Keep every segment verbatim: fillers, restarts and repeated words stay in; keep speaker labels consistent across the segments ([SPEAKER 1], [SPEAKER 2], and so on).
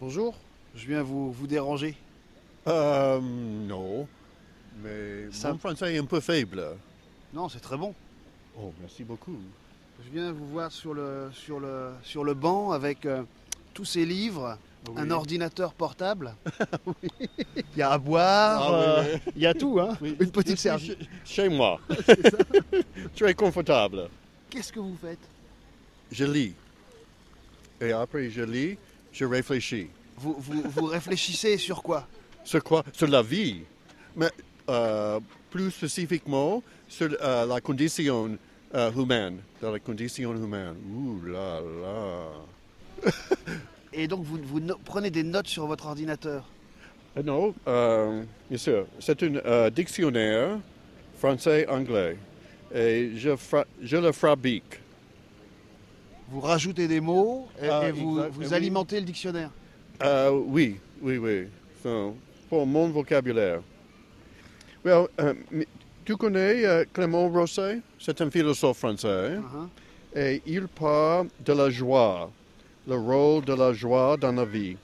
[SPEAKER 1] Bonjour, je viens vous, vous déranger.
[SPEAKER 2] Euh, non, mais
[SPEAKER 1] Ça-
[SPEAKER 2] mon français est un peu faible.
[SPEAKER 1] Non, c'est très bon.
[SPEAKER 2] Oh, merci beaucoup.
[SPEAKER 1] Je viens vous voir sur le, sur le, sur le banc avec euh, tous ces livres,
[SPEAKER 2] Oui.
[SPEAKER 1] un ordinateur portable. Il y a à boire,
[SPEAKER 2] Ah, oui,
[SPEAKER 1] euh,
[SPEAKER 2] oui.
[SPEAKER 1] il y a tout, hein.
[SPEAKER 2] Oui,
[SPEAKER 1] Une
[SPEAKER 2] je
[SPEAKER 1] petite
[SPEAKER 2] suis
[SPEAKER 1] serviette.
[SPEAKER 2] Chez, chez moi,
[SPEAKER 1] C'est ça.
[SPEAKER 2] très confortable.
[SPEAKER 1] Qu'est-ce que vous faites?
[SPEAKER 2] Je lis. Et après je lis, je réfléchis.
[SPEAKER 1] vous, vous, vous réfléchissez sur quoi?
[SPEAKER 2] Sur quoi? Sur la vie. Mais euh, plus spécifiquement, sur euh, la condition euh, humaine. Dans la condition humaine. Ouh là là.
[SPEAKER 1] Et donc vous, vous no- prenez des notes sur votre ordinateur.
[SPEAKER 2] Euh, Non, euh, bien sûr. C'est un euh, dictionnaire français-anglais. Et je, fra- je le fabrique.
[SPEAKER 1] Vous rajoutez des mots et,
[SPEAKER 2] Ah,
[SPEAKER 1] et vous,
[SPEAKER 2] exact.
[SPEAKER 1] vous
[SPEAKER 2] Oui.
[SPEAKER 1] alimentez le dictionnaire.
[SPEAKER 2] Euh, oui, oui, oui. So, pour mon vocabulaire. Well, euh, mais tu connais euh, Clément Rosset? C'est un philosophe français.
[SPEAKER 1] Uh-huh.
[SPEAKER 2] Et il parle de la joie, le rôle de la joie dans la vie.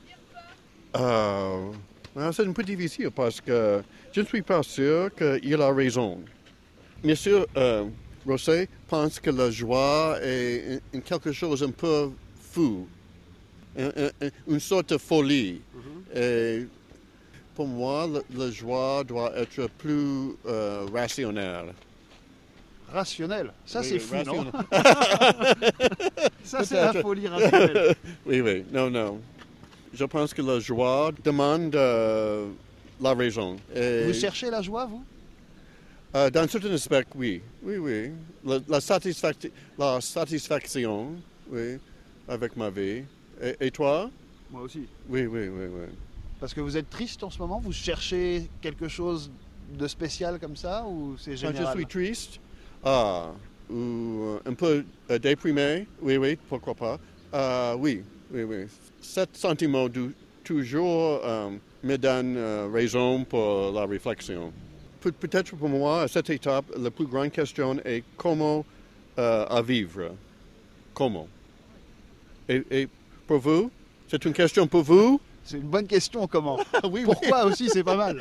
[SPEAKER 2] Euh, alors, c'est un peu difficile parce que je ne suis pas sûr qu'il a raison. Bien sûr, euh, Rosset pense que la joie est un- quelque chose un peu fou, un- un- une sorte de folie. Et pour moi, la, la joie doit être plus euh, rationnelle.
[SPEAKER 1] Rationnel. Ça,
[SPEAKER 2] Oui,
[SPEAKER 1] c'est
[SPEAKER 2] oui,
[SPEAKER 1] fou, non?
[SPEAKER 2] rationnel.
[SPEAKER 1] Ça, c'est la folie rationnelle.
[SPEAKER 2] Oui, oui, non, non. Je pense que la joie demande euh, la raison. Et,
[SPEAKER 1] Vous cherchez la joie, vous?
[SPEAKER 2] euh, dans certains aspects, oui. Oui, oui. La, la, satisfac- la satisfaction, oui, avec ma vie. Et, et toi?
[SPEAKER 1] Moi aussi.
[SPEAKER 2] Oui, oui, oui, oui.
[SPEAKER 1] Parce que vous êtes triste en ce moment? Vous cherchez quelque chose de spécial comme ça? Ou c'est
[SPEAKER 2] Quand
[SPEAKER 1] général?
[SPEAKER 2] je suis triste, ah, ou euh, un peu euh, déprimé, oui, oui, pourquoi pas. Ah, oui, oui, oui. Cet sentiment du- toujours euh, me donne euh, raison pour la réflexion. Pe- Peut-être pour moi, à cette étape, la plus grande question est comment euh, à vivre. Comment. Et, et pour vous, c'est une question pour vous?
[SPEAKER 1] C'est une bonne question, comment?
[SPEAKER 2] Oui,
[SPEAKER 1] Pourquoi aussi, c'est pas mal.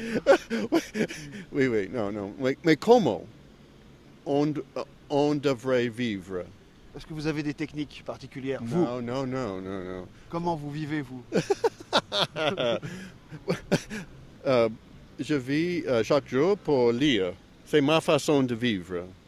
[SPEAKER 2] oui, oui, non, non. Mais, mais comment on, on devrait vivre?
[SPEAKER 1] Est-ce que vous avez des techniques particulières? Vous,
[SPEAKER 2] Non, non, non, non, non.
[SPEAKER 1] comment vous vivez, vous?
[SPEAKER 2] Euh, je vis euh, chaque jour pour lire. C'est ma façon de vivre.